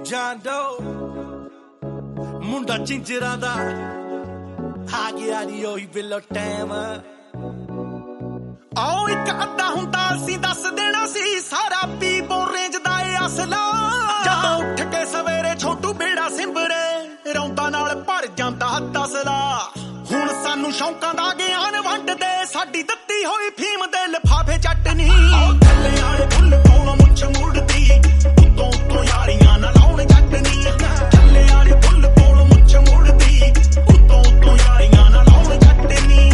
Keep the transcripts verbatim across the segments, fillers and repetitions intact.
ਜਾਂਦੋ ਮੁੰਡਾ ਚਿੰਚਰਾਂ ਦਾ ਆ ਗਿਆ ਨੀ ਉਹੀ ਬਿੱਲੋ ਟਾਈਮ ਆਓ ਇੱਕ ਅੱਧਾ ਹੁੰਦਾ ਸੀ ਦੱਸ ਦੇਣਾ ਸੀ ਸਾਰਾ ਪੀ ਬੋ ਰੇਂਜ ਦਾ ਏ ਅਸਲਾ ਜਦੋਂ ਉੱਠ ਕੇ ਸਵੇਰੇ ਛੋਟੂ ਬੇੜਾ ਸਿੰਬਰੇ ਰੌਂਦਾ ਨਾਲ ਭਰ ਜਾਂਦਾ ਦਸਲਾ ਹੁਣ ਸਾਨੂੰ ਸ਼ੌਂਕਾਂ ਦਾ ਗਿਆਨ ਵੰਡਦੇ ਸਾਡੀ ਦਿੱਤੀ ਹੋਈ ਫੀਮ ਦੇ ਲਿਫਾਫੇ ਚਟਨੀ ਥੱਲੇ ਵਾਲੇ ਫੁੱਲ ਕੋਲੋਂ ਮੁੱਛ ਮੁੜਦੀ ਉੱਤੋਂ ਉੱਤੋਂ ਯਾਰੀਆਂ ਨਾਲ ਲਾਉਣ ਚਟਨੀ ਥੱਲੇ ਵਾਲੇ ਫੁੱਲ ਕੋਲੋਂ ਮੁੱਛ ਮੁੜਦੀ ਉੱਤੋਂ ਉੱਤੋਂ ਯਾਰੀਆਂ ਨਾਲ ਲਾਉਣ ਚਟਨੀ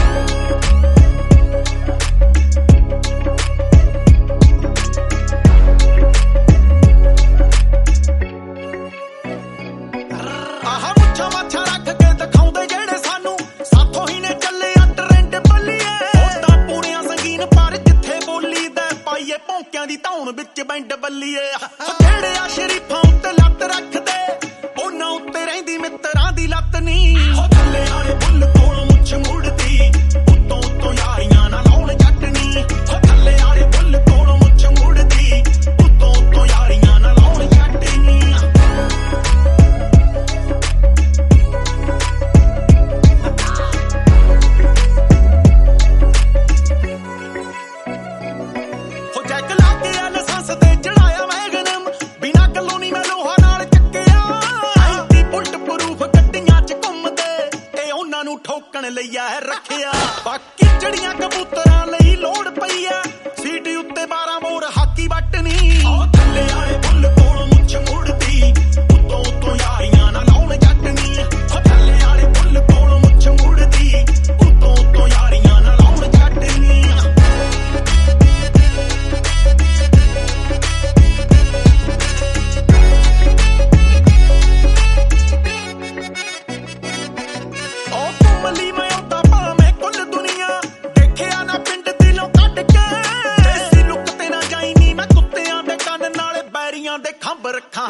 ਆਹ ਮੁੱਛਾਂ ਮਾਛਾਂ ਰੱਖ ਕੇ ਦਿਖਾਉਂਦੇ ਜਿਹੜੇ ਸਾਨੂੰ ਸਾਥੋਂ ਹੀ ਨੇ ਚੱਲੇ ਆ ਟਰੈਂਡ ਬੱਲੀਏ ਉਦਾਂ ਪੂਰੀਆਂ ਸੰਗੀਨ ਪਰ ਜਿੱਥੇ ਬੋਲੀ ਦਾ ਪਾਈਏ ਭੌਂਕਿਆਂ ਦੀ ਧੌਣ ਵਿੱਚ ਬੈਂਡ ਬੱਲੀਏ ਜਿਹੜੇ ਆ ਸ਼ਰੀਫਾਂ ਉੱਤੇ ਲੱਤ ਰੱਖਦੇ ਉਹਨਾਂ ਉੱਤੇ ਰਹਿੰਦੀ ਮਿੱਤਰਾਂ ਦੀ ਲੱਤ ਨੀ ਥੱਲੇ ਵਾਲੇ ਬੁੱਲ ਕੋਲੋਂ ਮੁੱਛ ਮੁੜਦੀ ਉੱਤੋਂ ਉੱਤੋਂ ਯਾਰੀਆਂ ਨਾਲ ਲਾਉਣ ਚਟਨੀ ਥੱਲੇ ਵਾਲੇ ਬੁੱਲ ਕੋਲੋਂ ਮੁੱਛ ਮੁੜਦੀ ਉੱਤੋਂ ਉੱਤੋਂ ਯਾਰੀਆਂ ਨਾਲ ਲਾਉਣ ਚਟਨੀ ਹੋ ਜੈਕ ਲਾ ਕੇ ਲਾਇਸੈਂਸ ਤੇ ਚੜਾਇਆ ਵੈਗਨਮ ਬਿਨਾਂ ਗੱਲੋਂ ਨੀ ਮੈਂ ਲੋਹਾ ਨਾਲ ਚੱਕਿਆ ਐਂਟੀ ਬੁਲਟ ਪ੍ਰੂਫ ਗੱਡੀਆਂ ਚ ਘੁੰਮਦੇ ਇਹ ਉਹਨਾਂ ਨੂੰ ਠੋਕਣ ਲਈ ਆ ਰੱਖਿਆ ਬਾਕੀ ਚੜੀਆਂ ਕਬੂਤਰਾਂ ਲਈ ਲੋੜ ਪਈ ਐ ਸੀਟੀ ਉੱਤੇ ਬਾਰਾਂ ਮੋਰ ਹਾਕੀ ਵੱਟਣੀ ਥੱਲੇ ਵਾਲੇ ਬੁੱਲ ਕੋਲੋਂ ਮੁੱਛ ਮੁੜਦੀ ਉੱਤੋਂ ਉੱਤੋਂ ਯਾਰੀਆਂ ਨਾਲ ਲਾਉਣ ਚਟਨੀ ਥੱਲੇ ਵਾਲੇ ਬੁੱਲ ਕੋਲੋਂ ਮੁੱਛ ਮੁੜਦੀ ਉੱਤੋਂ ਉੱਤੋਂ ਯਾਰੀਆਂ ਨਾਲ ਲਾਉਣ ਚਟਨੀ ਉਹ ਘੁੰਮਲੀ ਮੈਂ ਉਦਾਂ ਭਾਵੇਂ ਕੁੱਲ ਦੁਨੀਆ ਦੇਖਿਆ ਨਾ ਪਿੰਡ ਦਿਲੋਂ ਕੱਢ ਕੇ ਦੇਸੀ ਲੁੱਕ ਤੇ ਨਾ ਜਾਈ ਨੀ ਮੈਂ ਕੁੱਤਿਆਂ ਦੇ ਕੰਨ ਨਾਲ ਬੈਰੀਆਂ ਦੇ ਖੰਭ ਰੱਖਾਂ